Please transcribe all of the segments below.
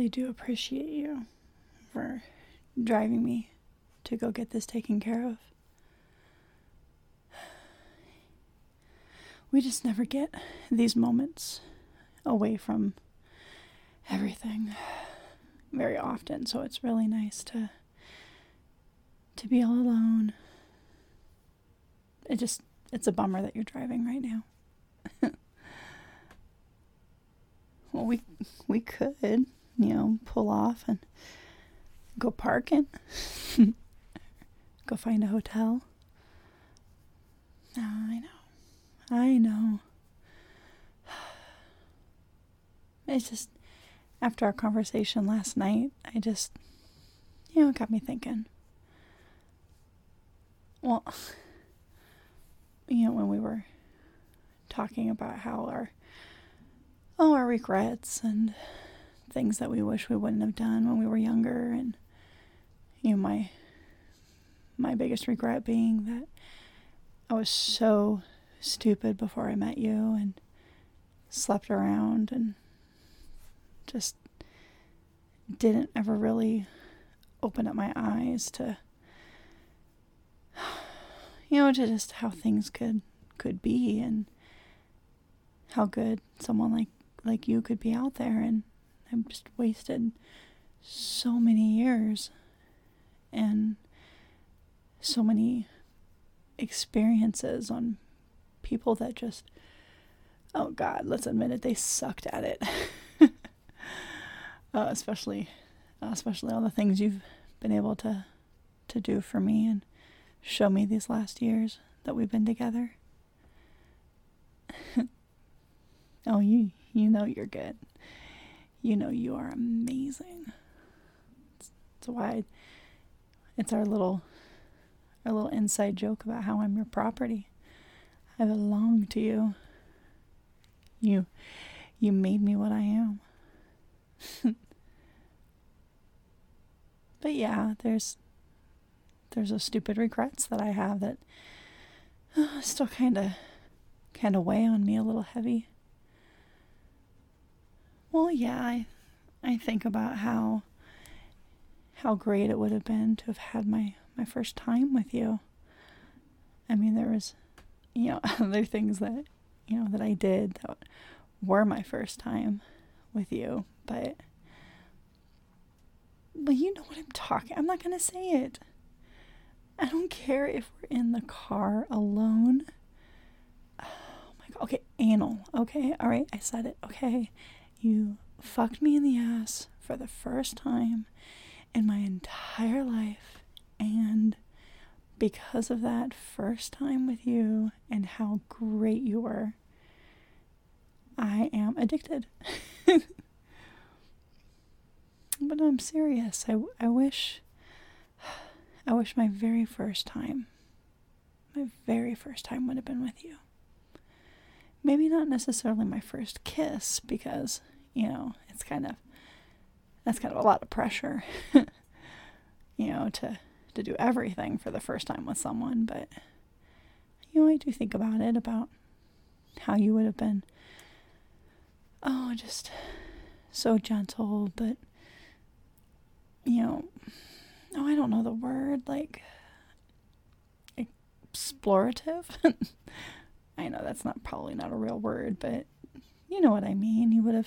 really do appreciate you for driving me to go get this taken care of. We just never get these moments away from everything very often, so it's really nice to be all alone. It's a bummer that you're driving right now. Well, we could, pull off and go parking. Go find a hotel. Oh, I know. It's just, after our conversation last night, it got me thinking. Well, when we were talking about how our regrets and things that we wish we wouldn't have done when we were younger, and my biggest regret being that I was so stupid before I met you and slept around and just didn't ever really open up my eyes to to just how things could be, and how good someone like you could be out there. And I've just wasted so many years and so many experiences on people that just, oh God, let's admit it, they sucked at it. Especially all the things you've been able to do for me and show me these last years that we've been together. Oh, you know you're good. You know you are amazing. That's why it's our little inside joke about how I'm your property. I belong to you. You made me what I am. But yeah, there's those stupid regrets that I have that still kind of weigh on me a little heavy. Well, yeah, I think about how great it would have been to have had my first time with you. I mean, there was, other things that, that I did that were my first time with you, but you know what I'm talking. I'm not going to say it. I don't care if we're in the car alone. Oh my God. Okay, anal. Okay, all right, I said it. Okay, you fucked me in the ass for the first time in my entire life, and because of that first time with you and how great you were, I am addicted. But I'm serious. I wish my very first time would have been with you. Maybe not necessarily my first kiss, because, that's kind of a lot of pressure, to do everything for the first time with someone. But, I do think about it, about how you would have been, just so gentle, but, I don't know the word, like, explorative. I know that's probably not a real word, but you know what I mean. You would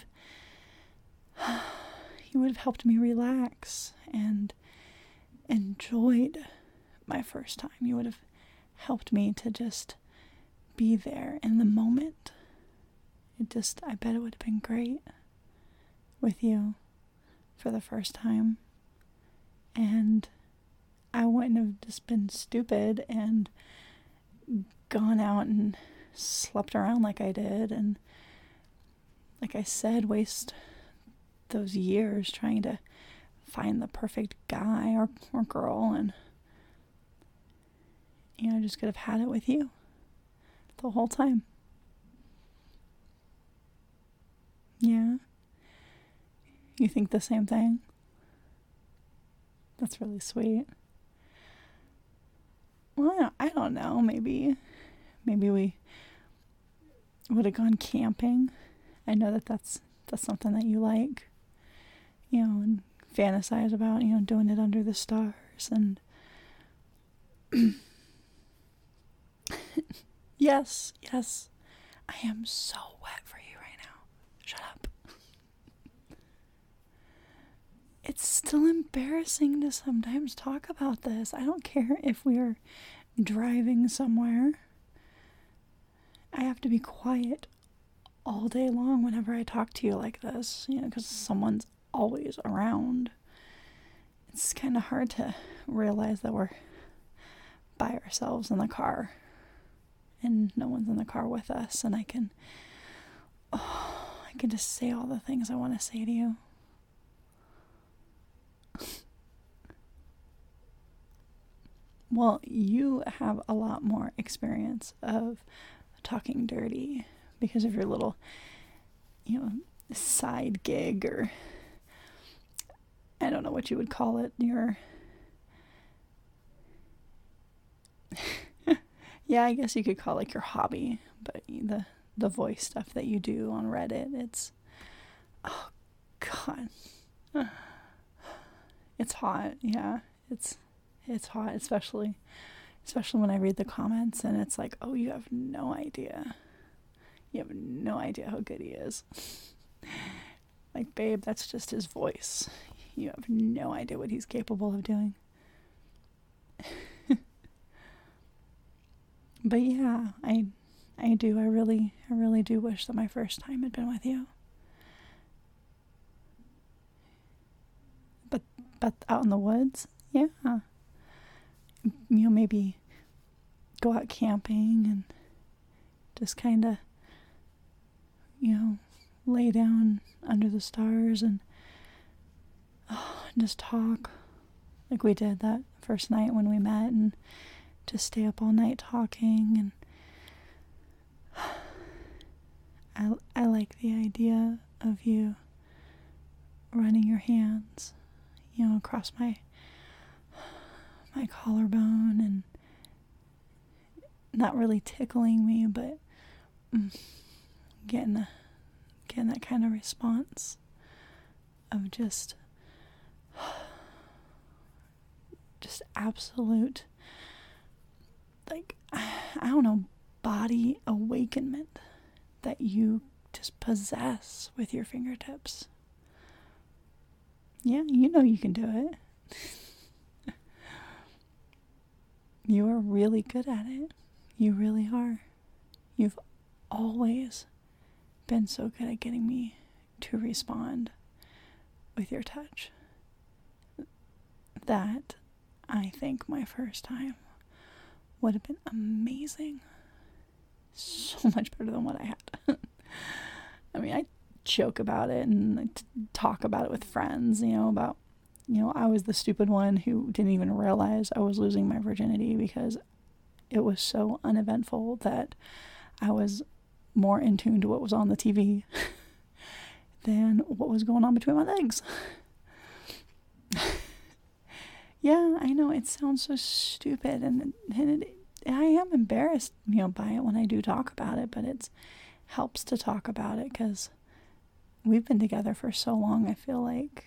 have helped me relax and enjoyed my first time. You would have helped me to just be there in the moment. I bet it would have been great with you for the first time. And I wouldn't have just been stupid and gone out and slept around like I did, and, like I said, waste those years trying to find the perfect guy or girl, and I just could have had it with you the whole time. Yeah? You think the same thing? That's really sweet. Well, I don't know. Maybe we would have gone camping. I know that's something that you like. and fantasize about, doing it under the stars. And yes, I am so wet for you right now. Shut up. It's still embarrassing to sometimes talk about this. I don't care if we are driving somewhere. I have to be quiet all day long whenever I talk to you like this, because someone's always around. It's kind of hard to realize that we're by ourselves in the car and no one's in the car with us, and I can just say all the things I want to say to you. Well, you have a lot more experience of talking dirty because of your little, side gig, or I don't know what you would call it. Yeah, I guess you could call it your hobby, but the voice stuff that you do on Reddit, it's, oh God, it's hot. Yeah, it's hot, especially when I read the comments and it's like, oh, you have no idea how good he is. Like, babe, that's just his voice. You have no idea what he's capable of doing. But yeah, I do. I really do wish that my first time had been with you. But out in the woods, yeah. Maybe go out camping and just kind of, lay down under the stars and just talk like we did that first night when we met, and just stay up all night talking. And I like the idea of you running your hands, across my collarbone and not really tickling me, but getting that kind of response of just absolute, like, I don't know, body awakenment that you just possess with your fingertips. Yeah, you can do it. You are really good at it. You really are. You've always been so good at getting me to respond with your touch that I think my first time would have been amazing. So much better than what I had. I mean, I joke about it and talk about it with friends, about, I was the stupid one who didn't even realize I was losing my virginity because it was so uneventful that I was more in tune to what was on the TV than what was going on between my legs. Yeah, I know, it sounds so stupid, and I am embarrassed, by it when I do talk about it, but it helps to talk about it because we've been together for so long. I feel like,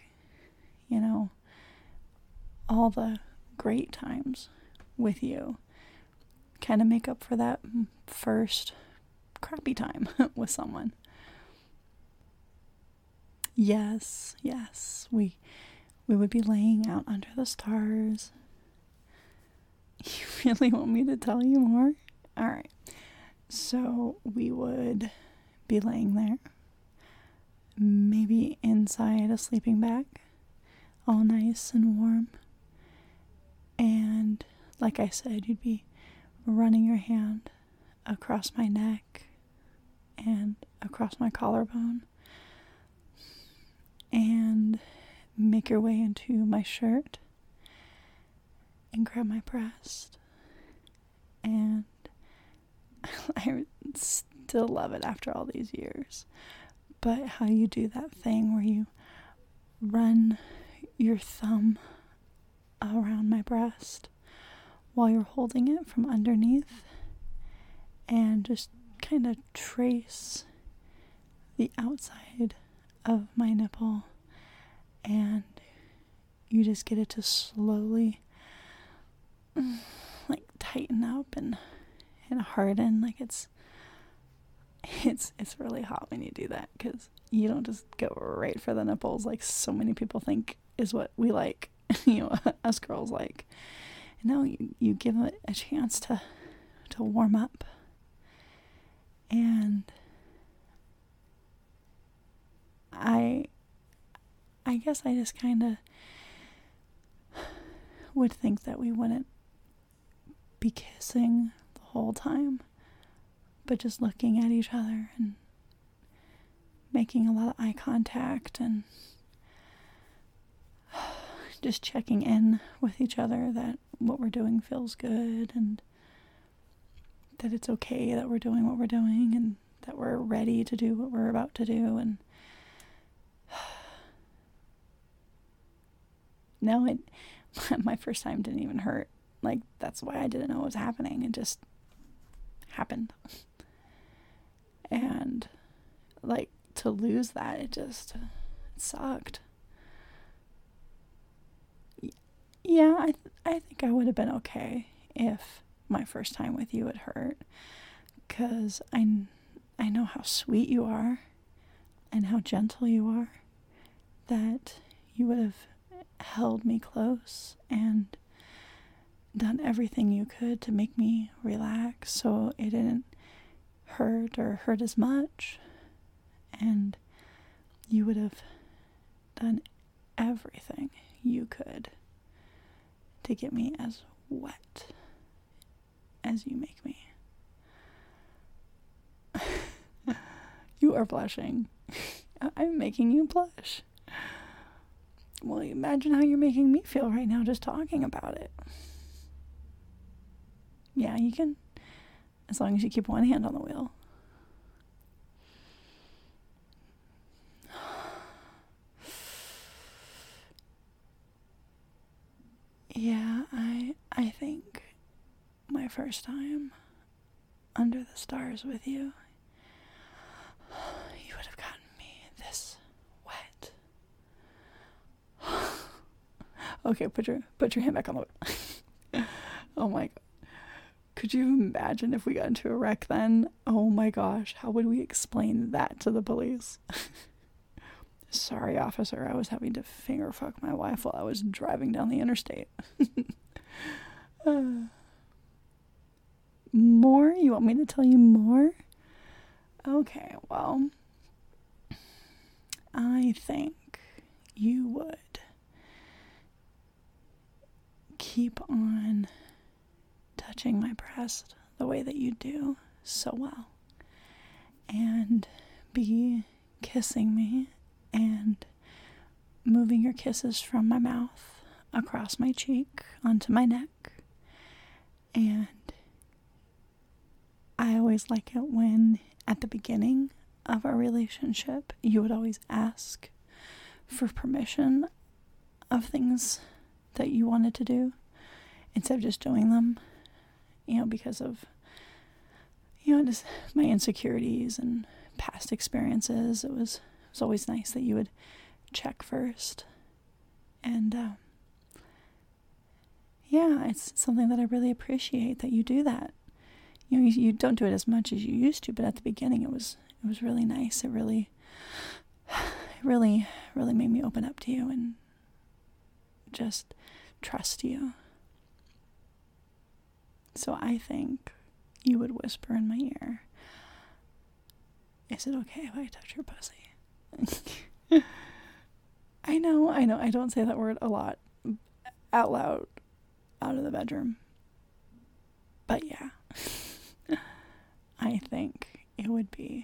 all the great times with you kind of make up for that first crappy time with someone. Yes, we would be laying out under the stars. You really want me to tell you more? All right. So we would be laying there, maybe inside a sleeping bag, all nice and warm. And like I said, you'd be running your hand across my neck and across my collarbone and make your way into my shirt and grab my breast. And I still love it after all these years. But how you do that thing where you run your thumb around my breast while you're holding it from underneath and just kind of trace the outside of my nipple and you just get it to slowly like tighten up and harden. Like it's really hot when you do that, because you don't just go right for the nipples like so many people think is what we like. Us girls like. No, you give it a chance to warm up. And I guess I just kind of would think that we wouldn't be kissing the whole time, but just looking at each other and making a lot of eye contact and just checking in with each other that what we're doing feels good and that it's okay that we're doing what we're doing and that we're ready to do what we're about to do. And no, my first time didn't even hurt. Like, that's why I didn't know what was happening. It just happened. And like, to lose that, it sucked. Yeah, I think I would have been okay if my first time with you had hurt, because I know how sweet you are and how gentle you are, that you would have held me close and done everything you could to make me relax so it didn't hurt as much, and you would have done everything you could to get me as wet as you make me. You are blushing. I'm making you blush. Well, imagine how you're making me feel right now just talking about it. Yeah, you can, as long as you keep one hand on the wheel. Yeah, I think my first time under the stars with you, you would have gotten me this wet. Okay, put your hand back on the wheel. Oh my god. Could you imagine if we got into a wreck then? Oh my gosh, how would we explain that to the police? Sorry, officer, I was having to finger fuck my wife while I was driving down the interstate. More? You want me to tell you more? Okay, well, I think you would keep on touching my breast the way that you do so well, and be kissing me and moving your kisses from my mouth across my cheek onto my neck. And I always like it when at the beginning of our relationship you would always ask for permission of things that you wanted to do instead of just doing them, because of just my insecurities and past experiences. It was always nice that you would check first. And yeah, it's something that I really appreciate that you do that. You don't do it as much as you used to, but at the beginning it was really nice. It really made me open up to you and just trust you. So I think you would whisper in my ear, "Is it okay if I touch your pussy?" I know, I don't say that word a lot out loud out of the bedroom. But yeah, I think it would be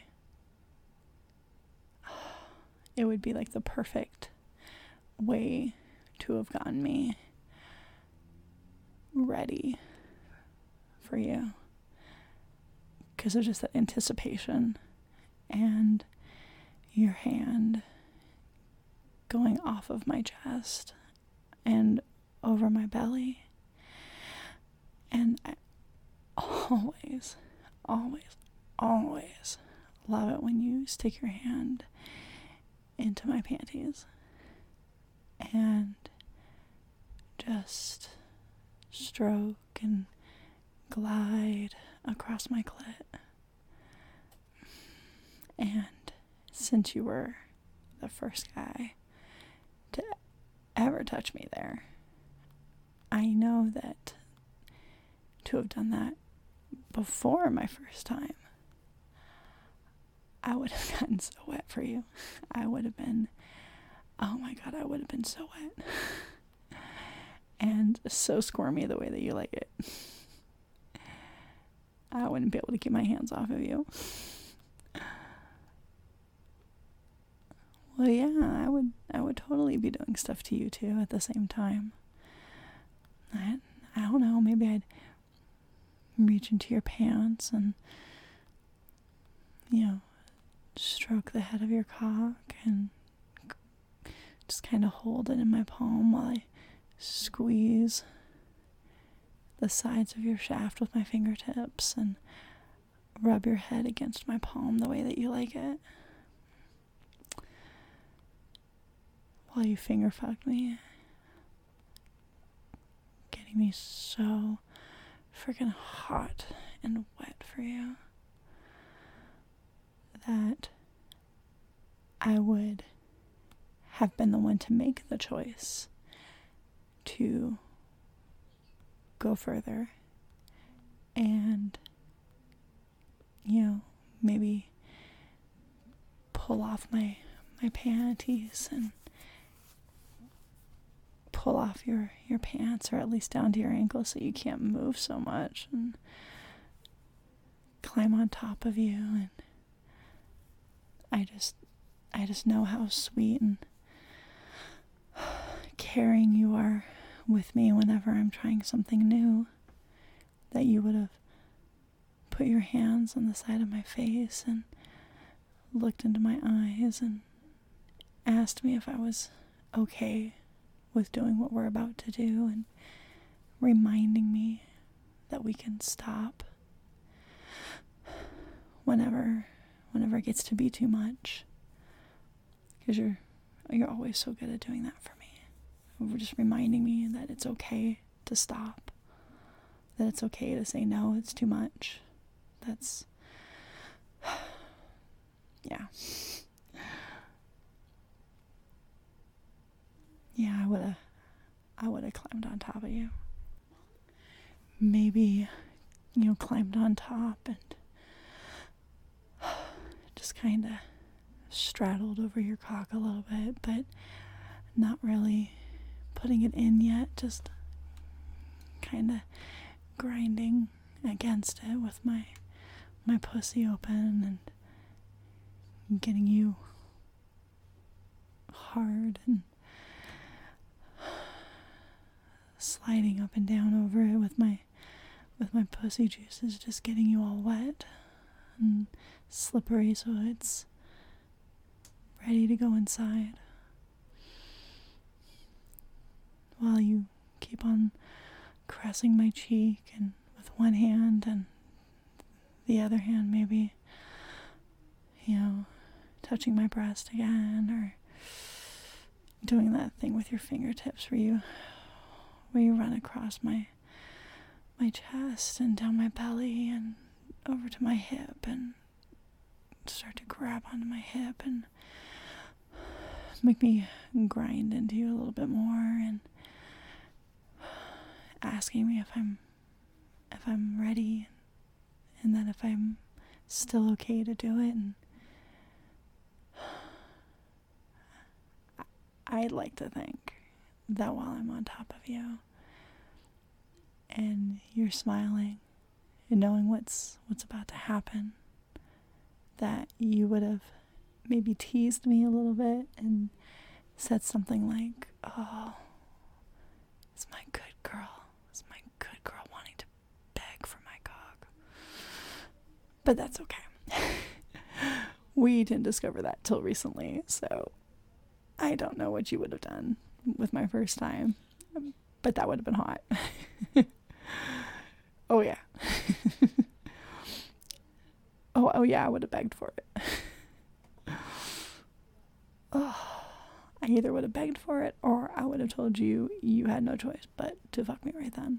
like the perfect way to have gotten me ready for you, because of just that anticipation and your hand going off of my chest and over my belly. And I always love it when you stick your hand into my panties. and just stroke and glide across my clit. And since you were the first guy to ever touch me there, I know that to have done that before my first time, I would have gotten so wet for you. I would have been, oh my God, I would have been so wet. And so squirmy the way that you like it. I wouldn't be able to keep my hands off of you. Well, yeah, I would totally be doing stuff to you too at the same time. I don't know, maybe I'd reach into your pants and, stroke the head of your cock and just kind of hold it in my palm while I squeeze the sides of your shaft with my fingertips and rub your head against my palm the way that you like it. While you finger fucked me. Getting me so freaking hot and wet for you that I would have been the one to make the choice to go further and, maybe pull off my panties and pull off your pants, or at least down to your ankles so you can't move so much, and climb on top of you. And I just know how sweet and caring you are with me whenever I'm trying something new, that you would have put your hands on the side of my face and looked into my eyes and asked me if I was okay with doing what we're about to do, and reminding me that we can stop whenever it gets to be too much, because you're always so good at doing that for me. Just reminding me that it's okay to stop, that it's okay to say no, it's too much. That's yeah I would have climbed on top of you. Maybe, climbed on top and just kind of straddled over your cock a little bit, but not really putting it in yet, just kind of grinding against it with my pussy open and getting you hard and sliding up and down over it with my pussy juices, just getting you all wet and slippery so it's ready to go inside, while you keep on caressing my cheek and with one hand, and the other hand maybe touching my breast again, or doing that thing with your fingertips where you run across my chest and down my belly and over to my hip and start to grab onto my hip and make me grind into you a little bit more, and asking me if I'm ready, and that if I'm still okay to do it. And I'd like to think that while I'm on top of you and you're smiling and knowing what's about to happen, that you would have maybe teased me a little bit and said something like, "Oh, it's my good girl. It's my good girl wanting to beg for my cock." But that's okay. We didn't discover that till recently, so I don't know what you would have done with my first time, but that would have been hot. Oh yeah. Oh yeah, I would have begged for it. Oh, I either would have begged for it or I would have told you you had no choice but to fuck me right then.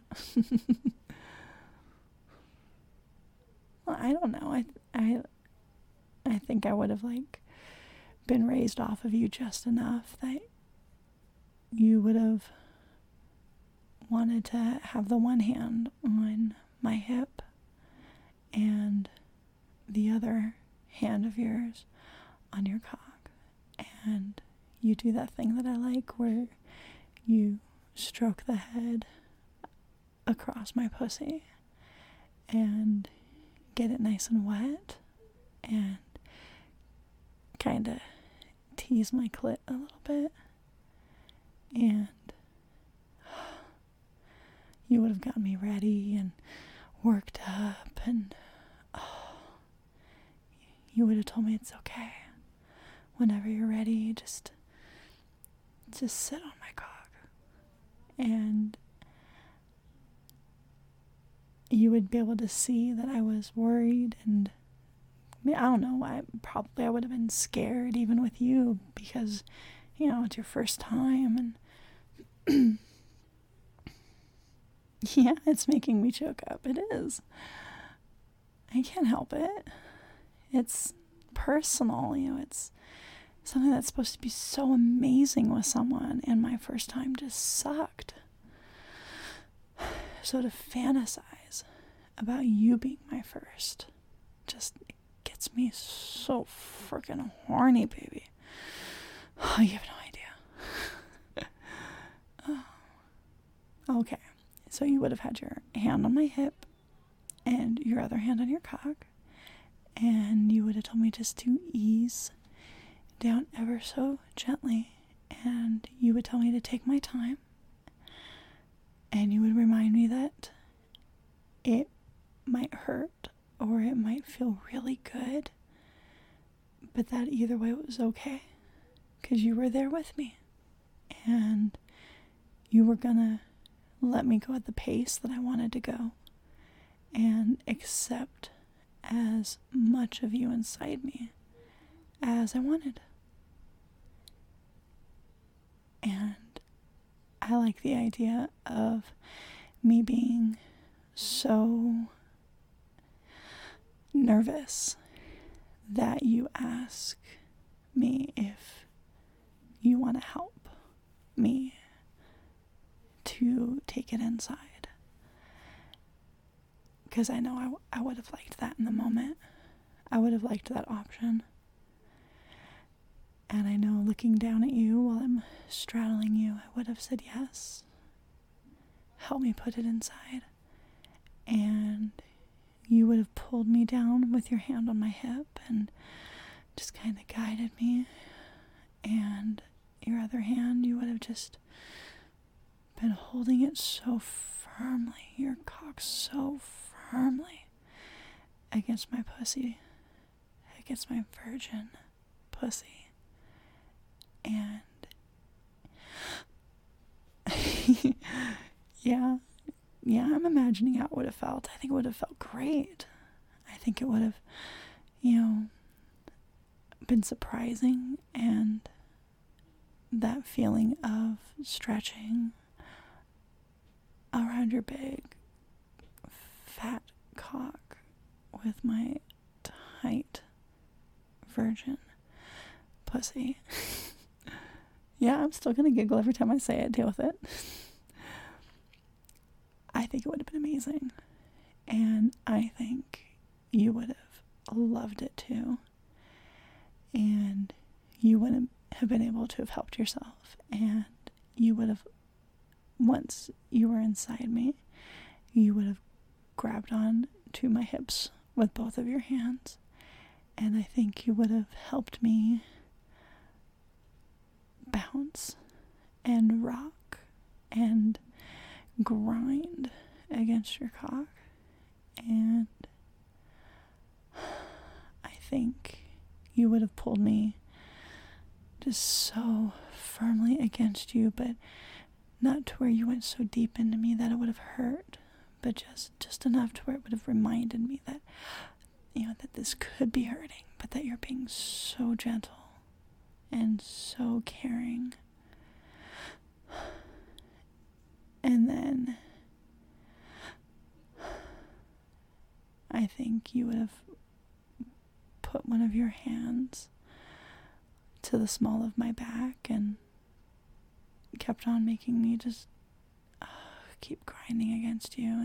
Well, I don't know. I think I would have, like, been raised off of you just enough that you would have wanted to have the one hand on my hip and the other hand of yours on your cock. And you do that thing that I like where you stroke the head across my pussy and get it nice and wet and kind of tease my clit a little bit. And you would have gotten me ready and worked up, and you would have told me it's okay. Whenever you're ready, just sit on my cock. And you would be able to see that I was worried, and I don't know, I would have been scared even with you because, it's your first time, and yeah, it's making me choke up. It is. I can't help it. It's personal, it's something that's supposed to be so amazing with someone, and my first time just sucked. So to fantasize about you being my first just gets me so freaking horny, baby. Oh, you have no idea. Okay, so you would have had your hand on my hip and your other hand on your cock, and you would have told me just to ease down ever so gently, and you would tell me to take my time, and you would remind me that it might hurt or it might feel really good, but that either way it was okay because you were there with me, and you were gonna let me go at the pace that I wanted to go and accept as much of you inside me as I wanted. And I like the idea of me being so nervous that you ask me if you want to help me to take it inside. Because I know I would have liked that in the moment. I would have liked that option. And I know looking down at you while I'm straddling you, I would have said yes. Help me put it inside. And you would have pulled me down with your hand on my hip and just kind of guided me. And your other hand, you would have just been holding it so firmly, your cock so firmly against my pussy, against my virgin pussy. And yeah, I'm imagining how it would have felt. I think it would have felt great. I think it would have, been surprising, and that feeling of stretching around your big, fat cock with my tight, virgin pussy. Yeah, I'm still gonna giggle every time I say it. Deal with it. I think it would have been amazing. And I think you would have loved it too. And you wouldn't have been able to have helped yourself. And you would have, once you were inside me, you would have grabbed on to my hips with both of your hands. And I think you would have helped me bounce and rock and grind against your cock. And I think you would have pulled me just so firmly against you, but not to where you went so deep into me that it would have hurt, but just enough to where it would have reminded me that, that this could be hurting, but that you're being so gentle and so caring. And then I think you would have put one of your hands to the small of my back and kept on making me just keep grinding against you.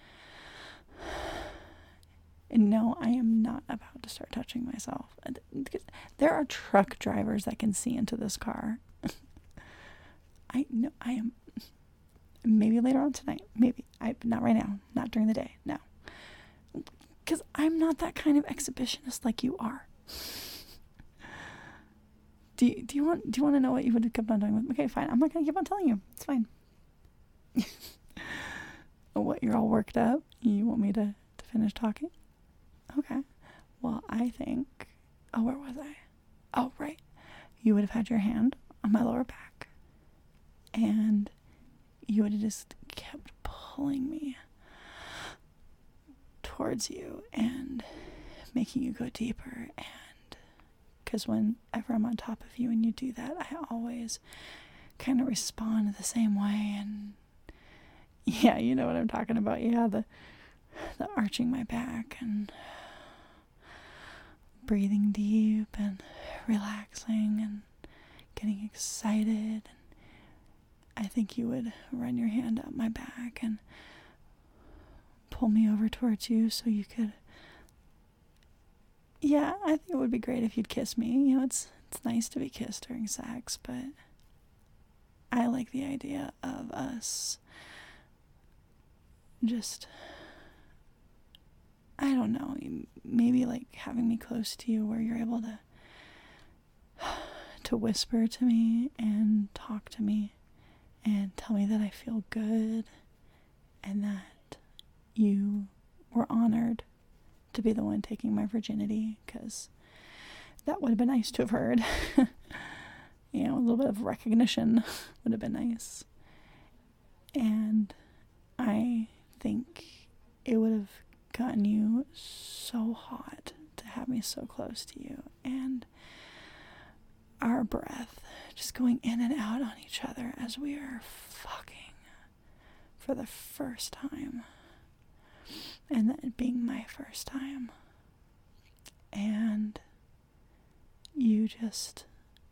And no, I am not about to start touching myself. There are truck drivers that can see into this car. I know I am. Maybe later on tonight. Maybe. Not right now. Not during the day. No. Because I'm not that kind of exhibitionist like you are. Do you want to know what you would have kept on doing with me? Okay, fine. I'm not going to keep on telling you. It's fine. What, you're all worked up? You want me to finish talking? Okay. Well, I think... Oh, where was I? Oh, right. You would have had your hand on my lower back. And you would have just kept pulling me towards you and making you go deeper. And because whenever I'm on top of you and you do that, I always kind of respond the same way. And yeah, you know what I'm talking about. Yeah, the arching my back and breathing deep and relaxing and getting excited. And I think you would run your hand up my back and pull me over towards you so you could... Yeah, I think it would be great if you'd kiss me. You know, it's nice to be kissed during sex, but I like the idea of us just... I don't know, maybe like having me close to you where you're able to whisper to me and talk to me and tell me that I feel good and that you were honored to be the one taking my virginity, because that would have been nice to have heard. You know, a little bit of recognition would have been nice. And I think it would have gotten you so hot to have me so close to you, and our breath just going in and out on each other as we are fucking for the first time, and that being my first time, and you just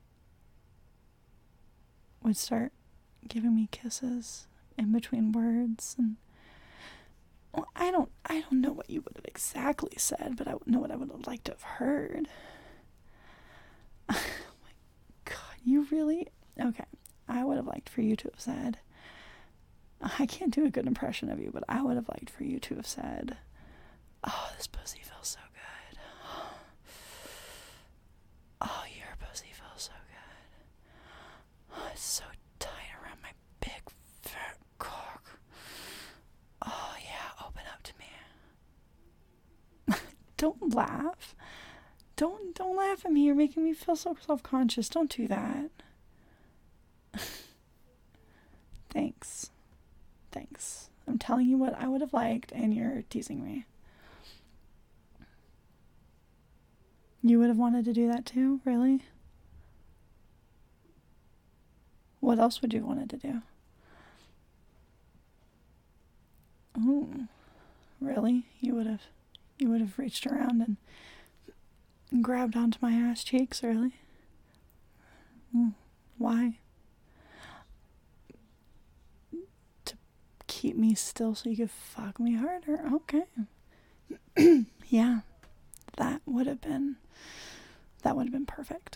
would start giving me kisses in between words. And well, I don't know what you would have exactly said, but I know what I would have liked to have heard. Oh my God, you really... Okay, I would have liked for you to have said... I can't do a good impression of you, but I would have liked for you to have said, "Oh, this pussy feels so good. Oh, your pussy feels so good. Oh, it's so tight around my big fat cock. Oh yeah, open up to me." Don't laugh. Don't laugh at me. You're making me feel so self-conscious. Don't do that. Thanks. I'm telling you what I would have liked, and you're teasing me. You would have wanted to do that too? Really? What else would you have wanted to do? Oh, really? You would have reached around and grabbed onto my ass cheeks, really? Why? To keep me still so you could fuck me harder? Okay. Yeah, that would have been perfect.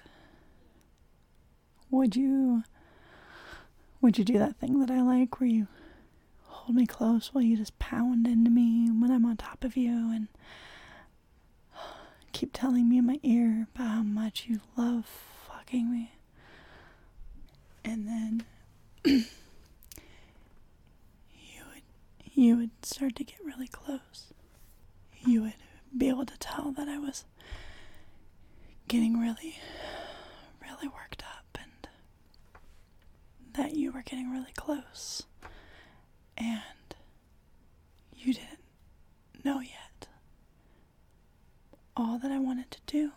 Would you do that thing that I like where you hold me close while you just pound into me when I'm on top of you and keep telling me in my ear about how much you love fucking me? And then you would start to get really close. You would be able to tell that I was getting really, really worked up, and that you were getting really close, and you didn't know yet all that I wanted to do.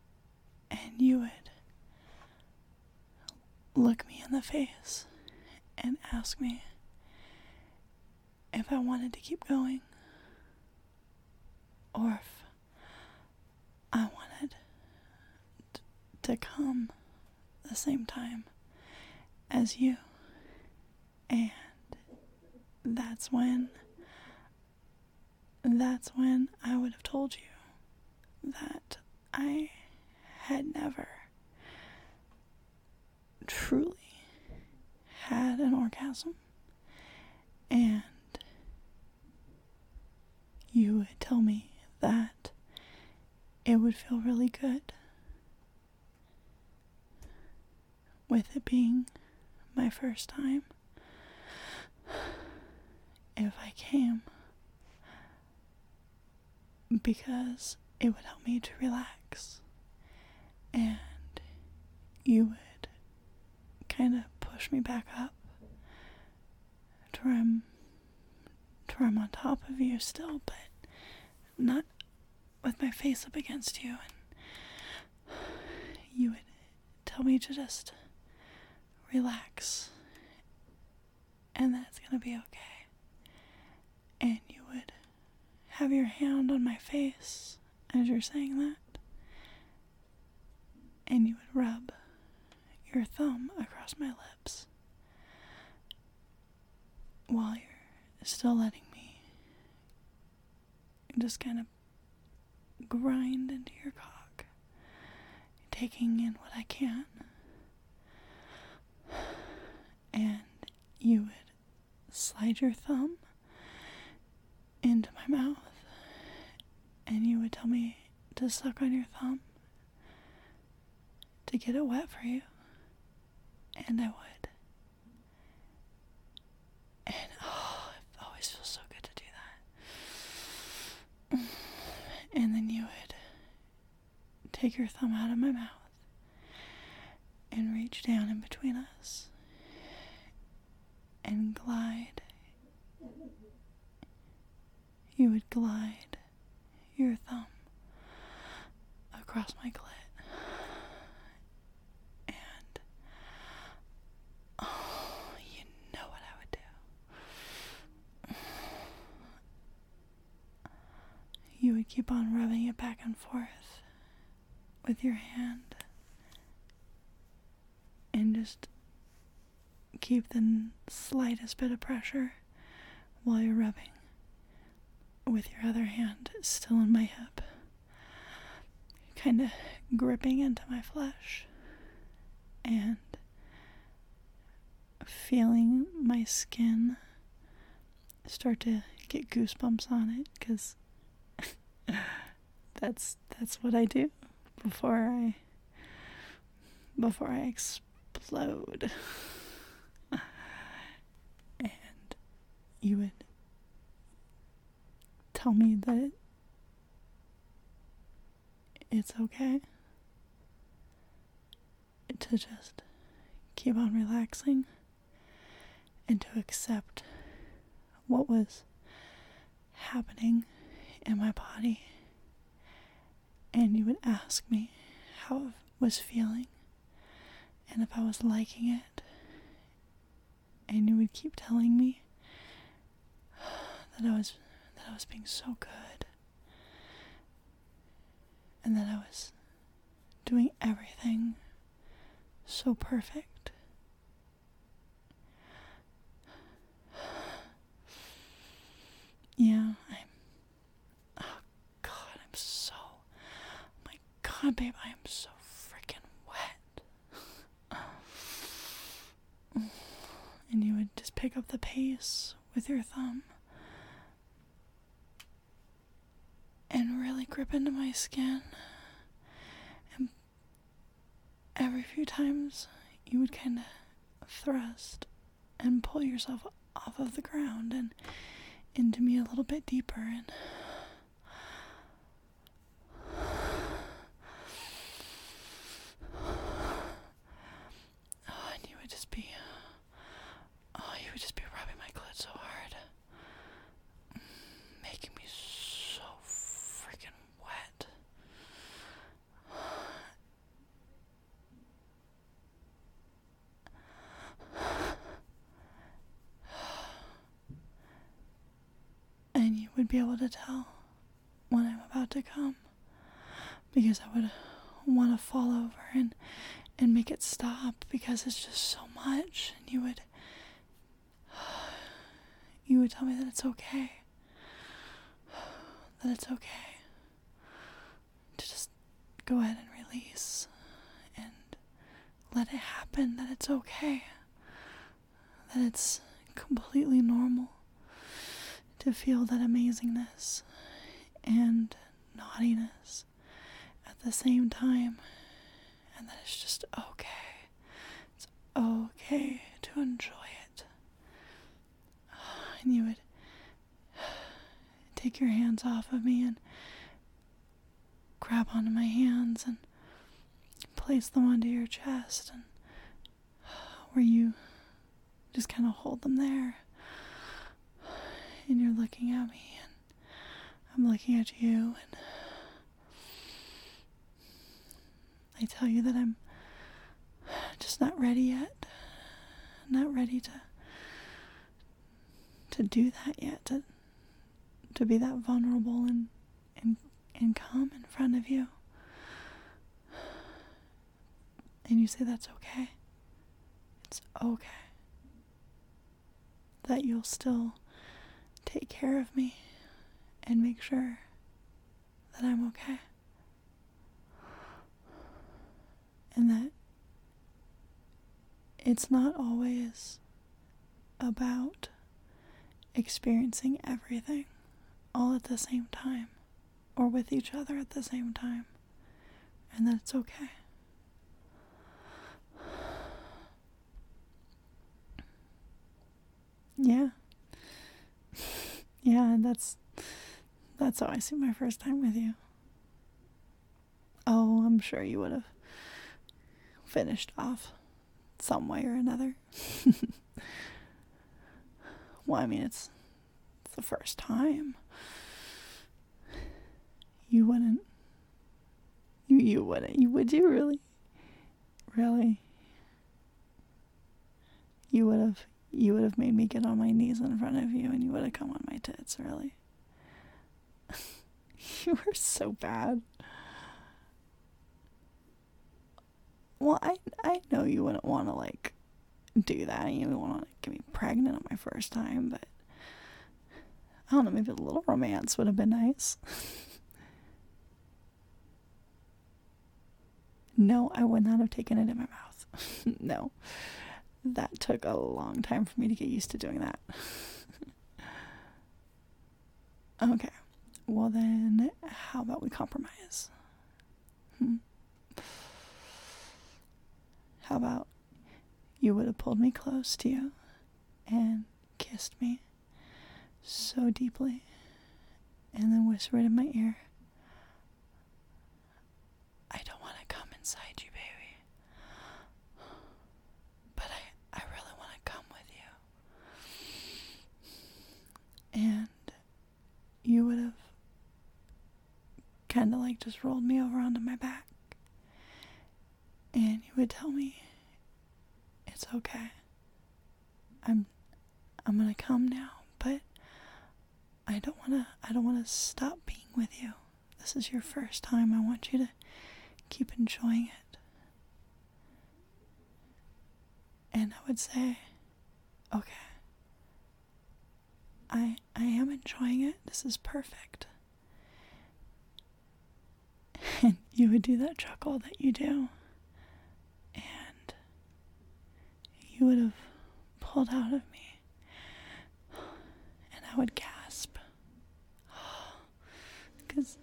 And you would look me in the face and ask me if I wanted to keep going or if I wanted to come the same time as you. And that's when I would have told you that I had never truly had an orgasm. And you would tell me that it would feel really good with it being my first time if I came, because it would help me to relax, and you would kind of push me back up to where I'm on top of you still, but not with my face up against you, and you would tell me to just relax and that it's gonna be okay. And you would have your hand on my face as you're saying that, and you would rub your thumb across my lips while you're still letting me just kind of grind into your cock, taking in what I can. And you would slide your thumb into my mouth, and you would tell me to suck on your thumb to get it wet for you, and I would. And oh, it always feels so good to do that. And then you would take your thumb out of my mouth and reach down in between us and glide. You would glide your thumb across my clit, and oh, you know what I would do. You would keep on rubbing it back and forth with your hand and just keep the slightest bit of pressure while you're rubbing with your other hand still on my hip, kind of gripping into my flesh and feeling my skin start to get goosebumps on it, because that's what I do before I explode. And you would tell me that it's okay to just keep on relaxing and to accept what was happening in my body. And you would ask me how I was feeling and if I was liking it, and you would keep telling me that I was being so good, and that I was doing everything so perfect. Yeah, oh my God, babe, I am so freaking wet. And you would just pick up the pace with your thumb and really grip into my skin, and every few times you would kind of thrust and pull yourself off of the ground and into me a little bit deeper, and you would just be rubbing my clit so hard, making me so freaking wet. you would be able to tell when I'm about to come, because I would want to fall over and make it stop, because it's just so much, and you would tell me that it's okay, to just go ahead and release and let it happen, that it's okay, that it's completely normal to feel that amazingness and naughtiness at the same time, and that it's just okay. It's okay to enjoy it. And you would take your hands off of me and grab onto my hands and place them onto your chest, and where you just kind of hold them there, and you're looking at me and I'm looking at you, and I tell you that I'm just not ready yet, not ready to do that yet, to be that vulnerable and come in front of you. And you say that's okay. It's okay. That you'll still take care of me and make sure that I'm okay. And that it's not always about experiencing everything all at the same time, or with each other at the same time, and that it's okay. Yeah. Yeah, and that's how I see my first time with you. Oh, I'm sure you would have finished off some way or another. Well, I mean, it's the first time. You wouldn't. You wouldn't. Would you really? Really? You would have made me get on my knees in front of you, and you would have come on my tits, really? You were so bad. Well, I know you wouldn't want to, do that. You wouldn't want to get me pregnant on my first time, but I don't know, maybe a little romance would have been nice. No, I would not have taken it in my mouth. No. That took a long time for me to get used to doing that. Okay. Well then, how about we compromise? How about you would have pulled me close to you and kissed me so deeply, and then whispered in my ear, I don't want to come inside you, baby, but I really want to come with you. And you would have kind of just rolled me over onto my back, and you would tell me, it's okay. I'm gonna come now, but I don't wanna stop being with you. This is your first time. I want you to keep enjoying it. And I would say, okay, I am enjoying it. This is perfect. And you would do that chuckle that you do. And you would have pulled out of me. And I would gasp. Because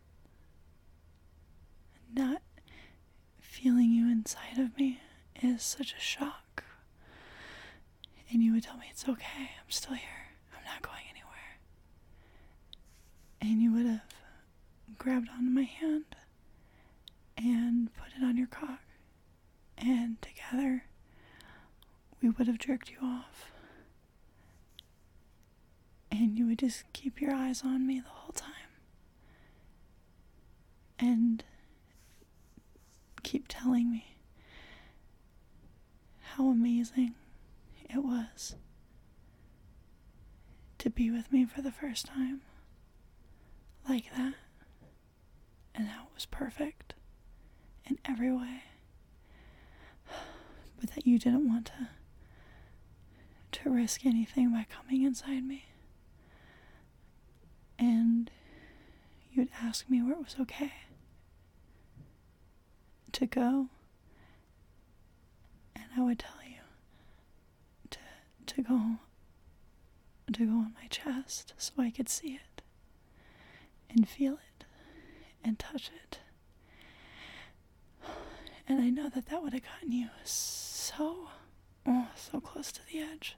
not feeling you inside of me is such a shock. And you would tell me, it's okay, I'm still here. I'm not going anywhere. And you would have grabbed onto my hand and put it on your cock. And together, we would have jerked you off. And you would just keep your eyes on me the whole time. And keep telling me how amazing it was to be with me for the first time. like that, and how it was perfect in every way, but that you didn't want to risk anything by coming inside me. And you'd ask me where it was okay to go, and I would tell you to go on my chest so I could see it and feel it and touch it. And I know that would have gotten you so close to the edge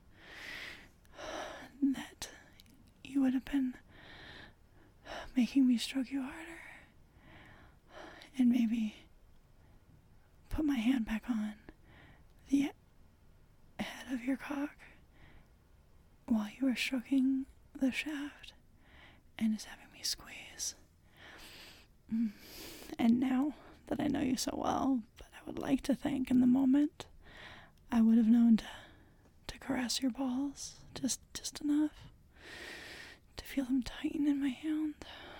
that you would have been making me stroke you harder and maybe put my hand back on the head of your cock while you were stroking the shaft and just having me squeeze. And now that I know you so well, but I would like to think in the moment I would have known to caress your balls just enough to feel them tighten in my hand.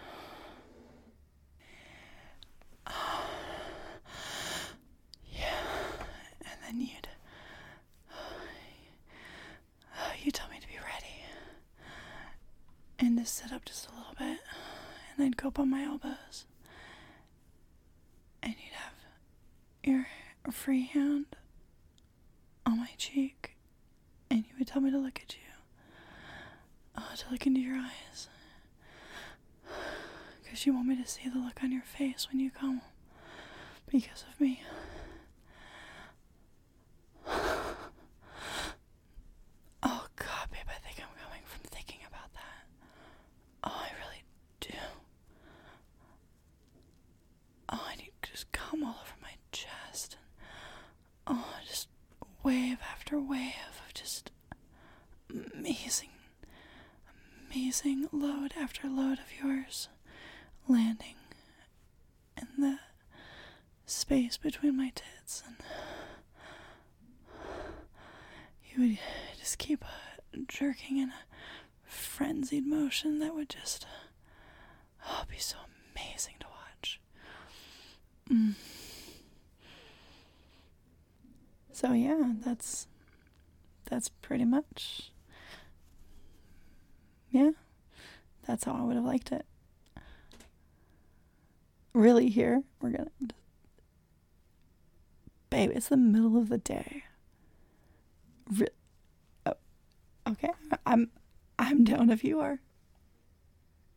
Yeah, and then you tell me to be ready and to sit up just a little bit, and I'd go up on my elbows, and you'd have your free hand on my cheek, and you would tell me to look at you, to look into your eyes, because you want me to see the look on your face when you come because of me. Oh God, babe, I think I'm coming from thinking about that. Oh, I really do. Oh, I need to just come all over my chest, and just wave after wave of just amazing load after load of yours landing in the space between my tits, and you would just keep jerking in a frenzied motion that would just be so amazing to watch. So yeah, that's pretty much, yeah, that's how I would have liked it. Really, here we're gonna, babe, it's the middle of the day. Okay, I'm down if you are.